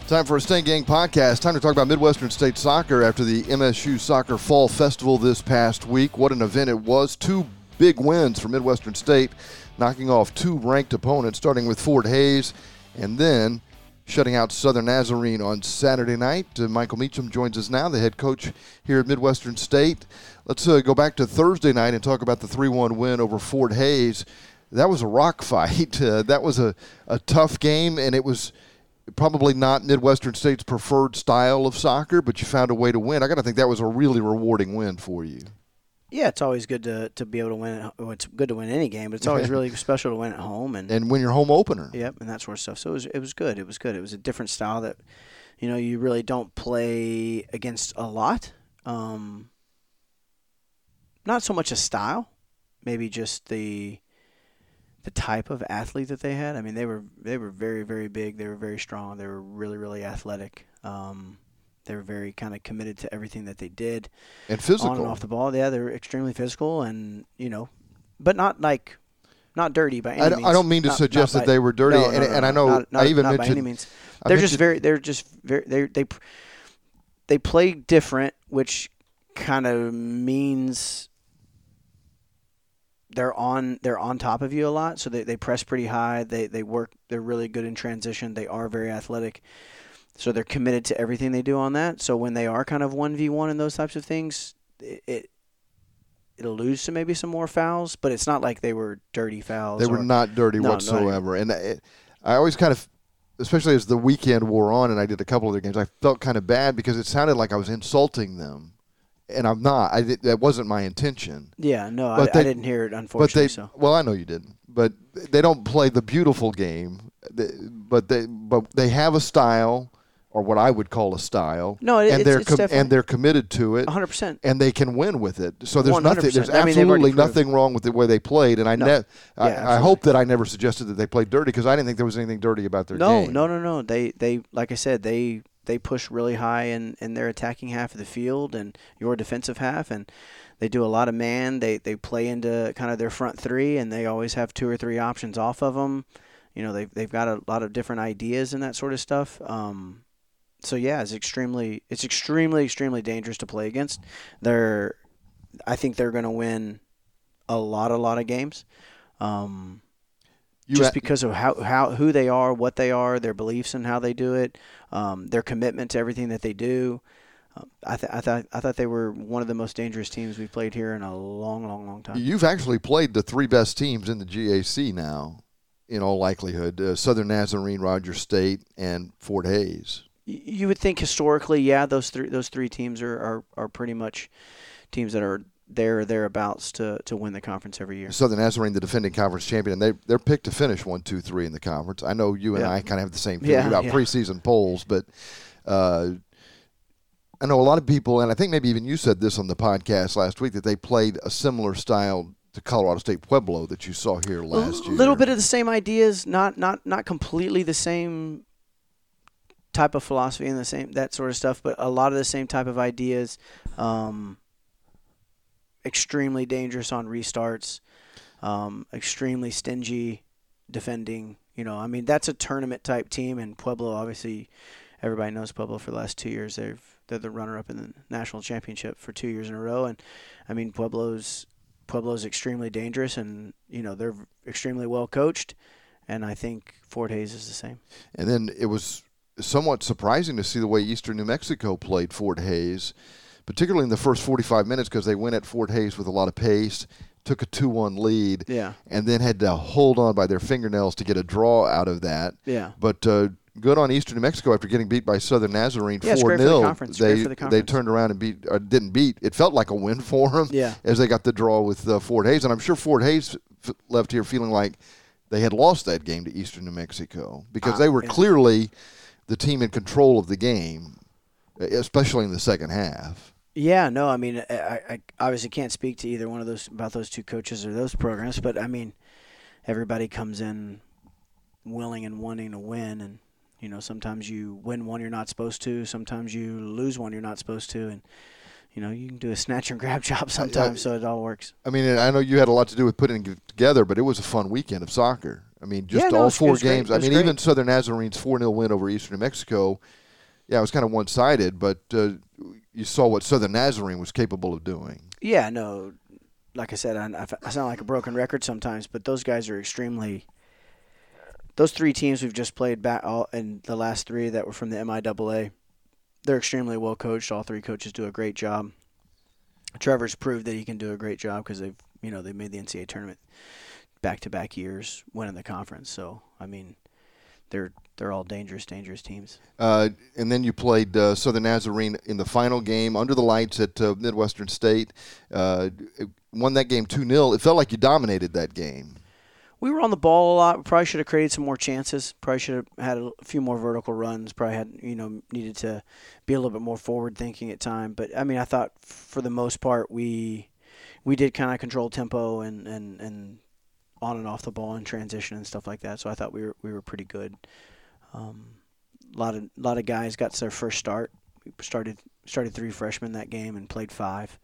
Time for a Stain Gang podcast. Time to talk about Midwestern State soccer after the MSU Soccer Fall Festival this past week. What an event it was. 2 big wins for Midwestern State, knocking off 2 ranked opponents, starting with Fort Hays and then shutting out Southern Nazarene on Saturday night. Michael Meacham joins us now, the head coach here at Midwestern State. Let's go back to Thursday night and talk about the 3-1 win over Fort Hays. That was a rock fight. That was a tough game, and it was probably not Midwestern State's preferred style of soccer, but you found a way to win. I got to think that was a really rewarding win for you. Yeah, it's always good to be able to win. It's good to win any game, but it's always really special to win at home and win your home opener. Yep, and that sort of stuff. So it was good. It was good. It was a different style that you really don't play against a lot. Not so much a style, maybe just the type of athlete that they had. I mean, they were very, very big. They were very strong. They were really, really athletic. They were very kind of committed to everything that they did. And physical. On and off the ball. Yeah, they were extremely physical and, but not dirty by any means. I don't mean to suggest that they were dirty. No, and I know I even not mentioned. By any means. They play different, which kind of means they're on top of you a lot, so they press pretty high. They work. They're really good in transition. They are very athletic, so they're committed to everything they do on that. So when they are kind of 1v1 and those types of things, it'll lose to maybe some more fouls, but it's not like they were dirty fouls. They were not dirty whatsoever. And I always kind of, especially as the weekend wore on, and I did a couple of their games, I felt kind of bad because it sounded like I was insulting them. And I'm not. That wasn't my intention. Yeah, no, I didn't hear it, unfortunately. Well, I know you didn't. But they don't play the beautiful game. But they have a style, or what I would call a style. No, and they're committed to it. 100%. And they can win with it. So there's 100%. nothing. There's absolutely nothing wrong with the way they played. And I hope that I never suggested that they played dirty because I didn't think there was anything dirty about their game. No. They like I said, they push really high in their attacking half of the field and your defensive half, and they do a lot of man. They play into kind of their front three, and they always have 2 or 3 options off of them. They've got a lot of different ideas and that sort of stuff. So yeah, it's extremely dangerous to play against. I think they're going to win a lot of games. Just because of who they are, what they are, their beliefs and how they do it, their commitment to everything that they do. I thought they were one of the most dangerous teams we've played here in a long time. You've actually played the 3 best teams in the GAC now, in all likelihood: Southern Nazarene, Rogers State, and Fort Hays. You would think historically, yeah, those three teams are pretty much teams that are there or thereabouts to win the conference every year. Southern Nazarene, the defending conference champion, and they're picked to finish 1, 2, 3 in the conference. I know you and I kind of have the same feeling about preseason polls, but I know a lot of people, and I think maybe even you said this on the podcast last week, that they played a similar style to Colorado State Pueblo that you saw here last year. A little bit of the same ideas, not completely the same type of philosophy and the same that sort of stuff, but a lot of the same type of ideas. Extremely dangerous on restarts, extremely stingy defending. That's a tournament type team, and Pueblo, obviously, everybody knows Pueblo for the last 2 years. They're the runner-up in the national championship for 2 years in a row, and Pueblo's extremely dangerous, and they're extremely well coached, and I think Fort Hays is the same. And then it was somewhat surprising to see the way Eastern New Mexico played Fort Hays, particularly in the first 45 minutes, because they went at Fort Hays with a lot of pace, took a 2-1 lead, and then had to hold on by their fingernails to get a draw out of that. Yeah. But good on Eastern New Mexico after getting beat by Southern Nazarene 4-0. They turned around and didn't beat. It felt like a win for them as they got the draw with Fort Hays. And I'm sure Fort Hays left here feeling like they had lost that game to Eastern New Mexico because they were clearly the team in control of the game, especially in the second half. Yeah, no, I obviously can't speak to either one of those about those 2 coaches or those programs, but everybody comes in willing and wanting to win, and sometimes you win one you're not supposed to, sometimes you lose one you're not supposed to, and you can do a snatch and grab job sometimes, so it all works. I know you had a lot to do with putting it together, but it was a fun weekend of soccer. mean, just Yeah, no, all it was 4 great. games. It I was mean, great. even Southern Nazarene's 4-0 win over Eastern New Mexico, yeah, it was kind of one-sided, but you saw what Southern Nazarene was capable of doing. Yeah, no, like I said, I sound like a broken record sometimes, but those guys are extremely. Those 3 teams we've just played back, and the last 3 that were from the MIAA, they're extremely well coached. All 3 coaches do a great job. Trevor's proved that he can do a great job because they made the NCAA tournament back-to-back years, winning the conference. So I mean, they're all dangerous teams. And then you played Southern Nazarene in the final game under the lights at Midwestern State. Won that game 2-0. It felt like you dominated that game. We were on the ball a lot. We probably should have created some more chances. Probably should have had a few more vertical runs. Probably had, needed to be a little bit more forward thinking at time. But I mean, I thought for the most part we did kind of control tempo and on and off the ball and transition and stuff like that. So I thought we were pretty good. A lot of guys got their first start. We started 3 freshmen that game and played 5.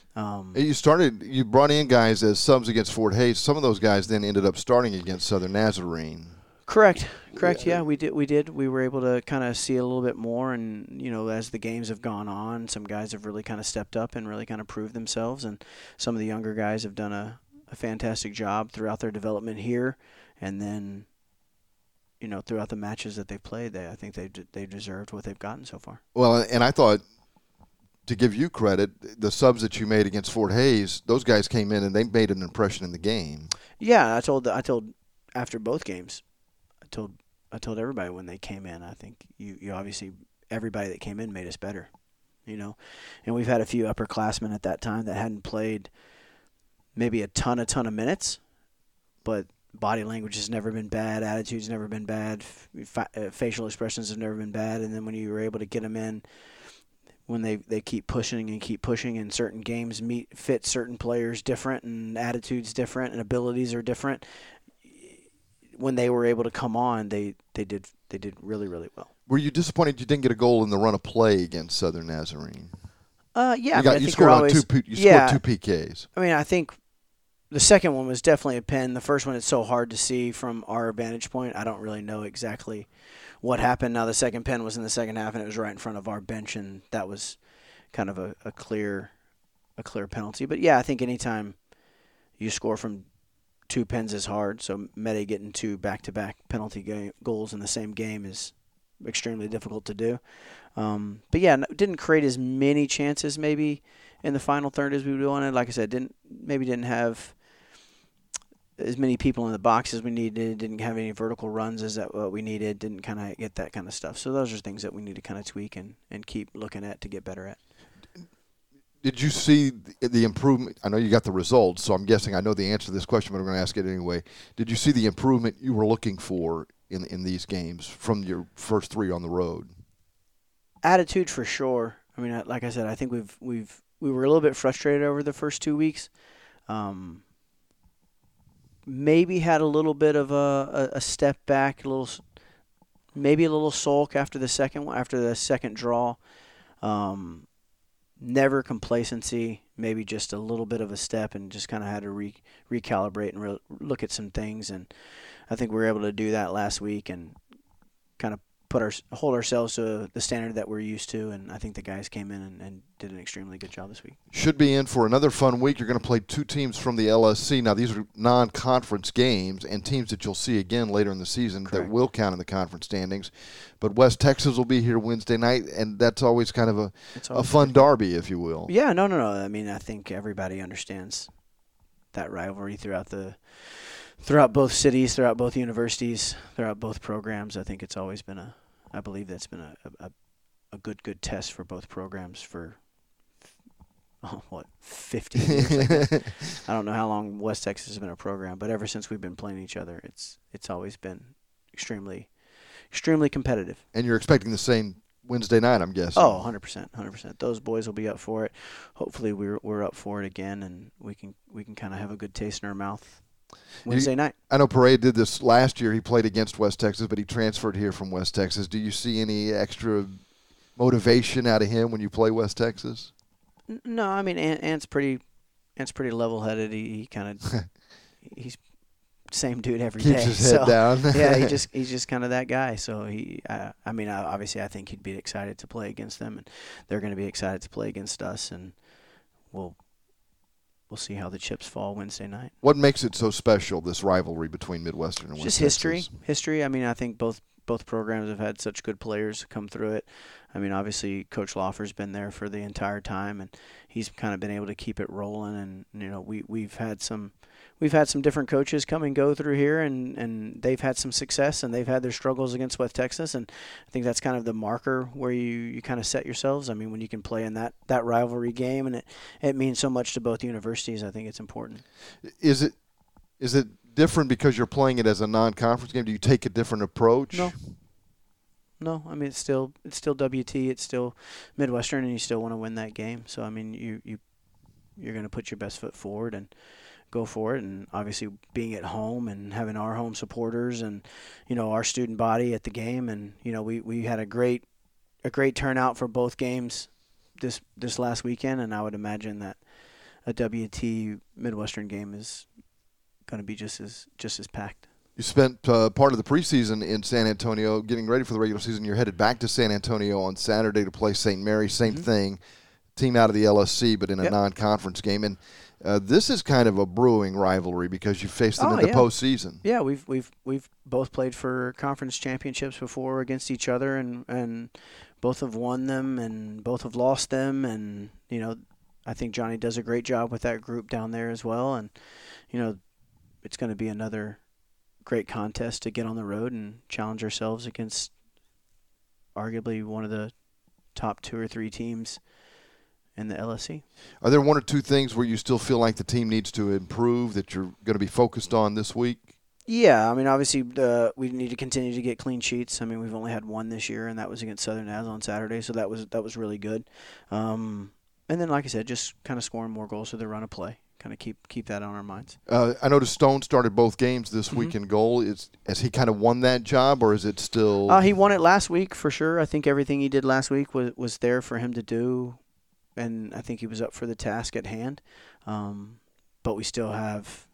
You brought in guys as subs against Fort Hays. Some of those guys then ended up starting against Southern Nazarene. Correct. Yeah, we did. We were able to kind of see a little bit more, and as the games have gone on, some guys have really kind of stepped up and really kind of proved themselves, and some of the younger guys have done a fantastic job throughout their development here, and then throughout the matches that they've played, I think they deserved what they've gotten so far. Well, and I thought, to give you credit, the subs that you made against Fort Hays, those guys came in and they made an impression in the game. Yeah, I told after both games, I told everybody when they came in. I think you obviously everybody that came in made us better, and we've had a few upperclassmen at that time that hadn't played maybe a ton of minutes, but body language has never been bad, attitude's never been bad, facial expressions have never been bad, and then when you were able to get them in, when they keep pushing and certain games fit certain players different and attitudes different and abilities are different, when they were able to come on, they did really, really well. Were you disappointed you didn't get a goal in the run of play against Southern Nazarene? Yeah. You scored 2 PKs. I mean, I think the second one was definitely a pen. The first one, it's so hard to see from our vantage point. I don't really know exactly what happened. Now, the second pen was in the second half, and it was right in front of our bench, and that was kind of a clear penalty. But, yeah, I think anytime you score from 2 pens is hard. So Mede getting 2 back-to-back penalty goals in the same game is extremely difficult to do. But, yeah, didn't create as many chances maybe in the final third as we wanted. Like I said, didn't have as many people in the box as we needed, didn't have any vertical runs as what we needed, didn't kind of get that kind of stuff. So those are things that we need to kind of tweak and keep looking at to get better at. Did you see the improvement? I know you got the results, so I'm guessing I know the answer to this question, but I'm going to ask it anyway. Did you see the improvement you were looking for in these games from your first 3 on the road? Attitude for sure. I mean, like I said, I think we were a little bit frustrated over the first 2 weeks. Maybe had a little bit of a step back, maybe a little sulk after the second draw. Never complacency, maybe just a little bit of a step, and just kind of had to recalibrate and look at some things. And I think we were able to do that last week and kind of hold ourselves to the standard that we're used to, and I think the guys came in and did an extremely good job this week. Should be in for another fun week. You're going to play 2 teams from the LSC. Now, these are non-conference games and teams that you'll see again later in the season. Correct. That will count in the conference standings. But West Texas will be here Wednesday night, and that's always kind of a fun derby, if you will. Yeah, no. I mean, I think everybody understands that rivalry throughout both cities, throughout both universities, throughout both programs. I think it's always been I believe that's been a good test for both programs for 50 years. I don't know how long West Texas has been a program, but ever since we've been playing each other, it's always been extremely competitive. And you're expecting the same Wednesday night, I'm guessing. Oh, 100%. Those boys will be up for it. Hopefully we're up for it again, and we can kind of have a good taste in our mouth Wednesday night. I know Parade did this last year. He played against West Texas, but he transferred here from West Texas. Do you see any extra motivation out of him when you play West Texas? No, I mean Ant's pretty level-headed. He kind of he's same dude every Keeps day. his head down. Yeah, he's just kind of that guy. So I mean, obviously, I think he'd be excited to play against them, and they're going to be excited to play against us, and we'll see how the chips fall Wednesday night. What makes it so special, this rivalry between Midwestern and West Just Texas? history. I mean, I think both programs have had such good players come through it. I mean, obviously, Coach Loffer's been there for the entire time, and he's kind of been able to keep it rolling. And we've had some different coaches come and go through here, and they've had some success, and they've had their struggles against West Texas. And I think that's kind of the marker where you kind of set yourselves. I mean, when you can play in that rivalry game, and it means so much to both universities, I think it's important. Is it different because you're playing it as a non-conference game? Do you take a different approach? No. I mean, it's still WT. It's still Midwestern, and you still want to win that game. So I mean, you're going to put your best foot forward and go for it. And obviously, being at home and having our home supporters and our student body at the game, and we had a great turnout for both games this last weekend, and I would imagine that a WT Midwestern game is going to be just as packed. You spent part of the preseason in San Antonio getting ready for the regular season. You're headed back to San Antonio on Saturday to play St. Mary's. Same thing, team out of the LSC, but in a non-conference game. And this is kind of a brewing rivalry because you faced them in the postseason. Yeah, we've both played for conference championships before against each other, and both have won them and both have lost them. And I think Johnny does a great job with that group down there as well. And it's going to be another great contest to get on the road and challenge ourselves against arguably one of the top 2 or 3 teams in the LSC. Are there one or two things where you still feel like the team needs to improve that you're going to be focused on this week? Yeah, I mean, obviously we need to continue to get clean sheets. I mean, we've only had one this year, and that was against Southern Az on Saturday, so that was really good. And then, like I said, just kind of scoring more goals with the run of play. Kind of keep that on our minds. I noticed Stone started both games this week in goal. Has he kind of won that job, or is it still? He won it last week for sure. I think everything he did last week was there for him to do, and I think he was up for the task at hand. But we still have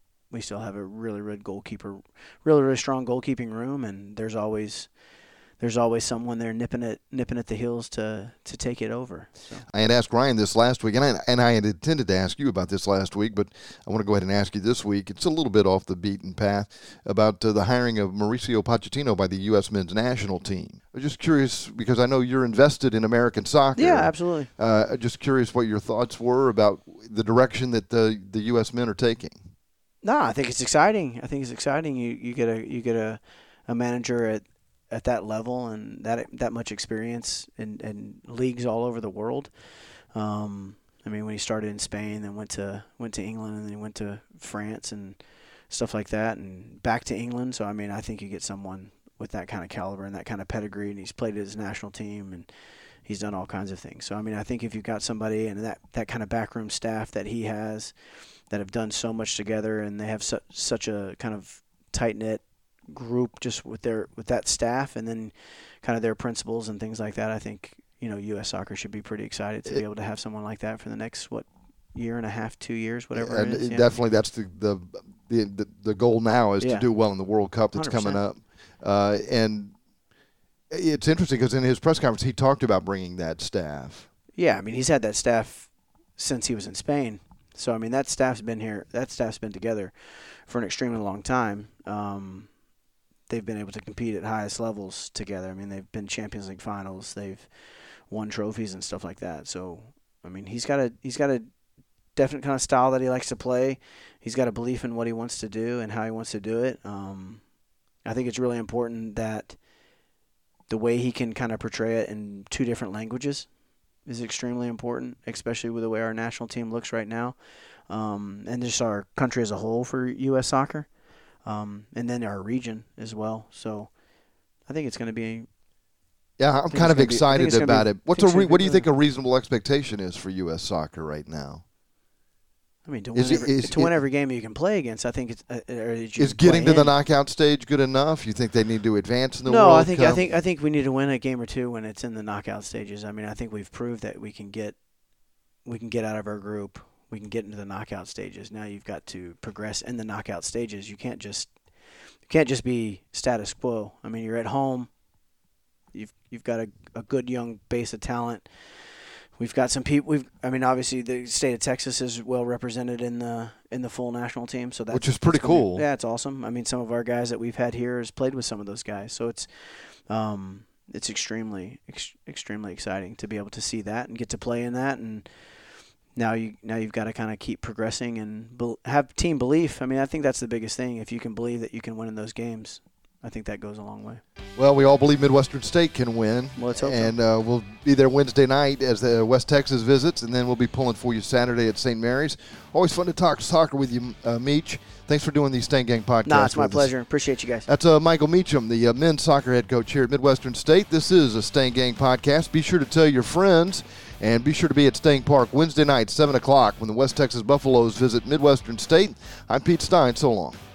a really good goalkeeper, really strong goalkeeping room, and there's always someone there nipping at the heels to take it over. So. I had asked Ryan this last week, and I had intended to ask you about this last week, but I want to go ahead and ask you this week. It's a little bit off the beaten path about the hiring of Mauricio Pochettino by the U.S. men's national team. I'm just curious because I know you're invested in American soccer. Yeah, absolutely. Just curious what your thoughts were about the direction that the U.S. men are taking. No, I think it's exciting. You get a manager at that level and that much experience in leagues all over the world. I mean, when he started in Spain, then went to England, and then went to France and stuff like that, and back to England. So I mean, I think you get someone with that kind of caliber and that kind of pedigree, and he's played at his national team and he's done all kinds of things. So I mean, I think if you've got somebody and that kind of backroom staff that he has, that have done so much together, and they have such a kind of tight-knit group just with that staff, and then kind of their principles and things like that, I think U.S. Soccer should be pretty excited to be able to have someone like that for the next year and a half, 2 years, whatever it is. Definitely, that's the goal now is to do well in the World Cup that's 100%. Coming up, and it's interesting because in his press conference he talked about bringing that staff. Yeah, I mean he's had that staff since he was in Spain. So I mean that staff's been here. That staff's been together for an extremely long time. They've been able to compete at highest levels together. I mean, they've been Champions League finals. They've won trophies and stuff like that. So, I mean, he's got a definite kind of style that he likes to play. He's got a belief in what he wants to do and how he wants to do it. I think it's really important that the way he can kind of portray it in 2 different languages is extremely important, especially with the way our national team looks right now, and just our country as a whole for U.S. soccer. And then our region as well. So I think it's going to be. Yeah, I'm kind of excited about it. What do you think a reasonable expectation is for U.S. soccer right now? I mean, to win every game you can play against, I think it's. Is getting to the knockout stage good enough? You think they need to advance in the World Cup? No, I think we need to win a game or 2 when it's in the knockout stages. I mean, I think we've proved that we can get out of our group. we can get into the knockout stages. Now you've got to progress in the knockout stages. You can't just be status quo. I mean, you're at home. You've got a good young base of talent. We've got some people. Obviously, the state of Texas is well represented in the full national team, so that's which is pretty cool. Yeah, it's awesome. I mean, some of our guys that we've had here has played with some of those guys, so it's extremely exciting to be able to see that and get to play in that. And now you've got to kind of keep progressing and have team belief. I mean, I think that's the biggest thing. If you can believe that you can win in those games, I think that goes a long way. Well, we all believe Midwestern State can win. Well, let's hope so. And we'll be there Wednesday night as the West Texas visits, and then we'll be pulling for you Saturday at St. Mary's. Always fun to talk soccer with you, Meach. Thanks for doing these Stain Gang podcasts. No, it's my pleasure. Appreciate you guys. That's Michael Meacham, the men's soccer head coach here at Midwestern State. This is a Stain Gang podcast. Be sure to tell your friends, and be sure to be at Stain Park Wednesday night, 7 o'clock, when the West Texas Buffaloes visit Midwestern State. I'm Pete Stein. So long.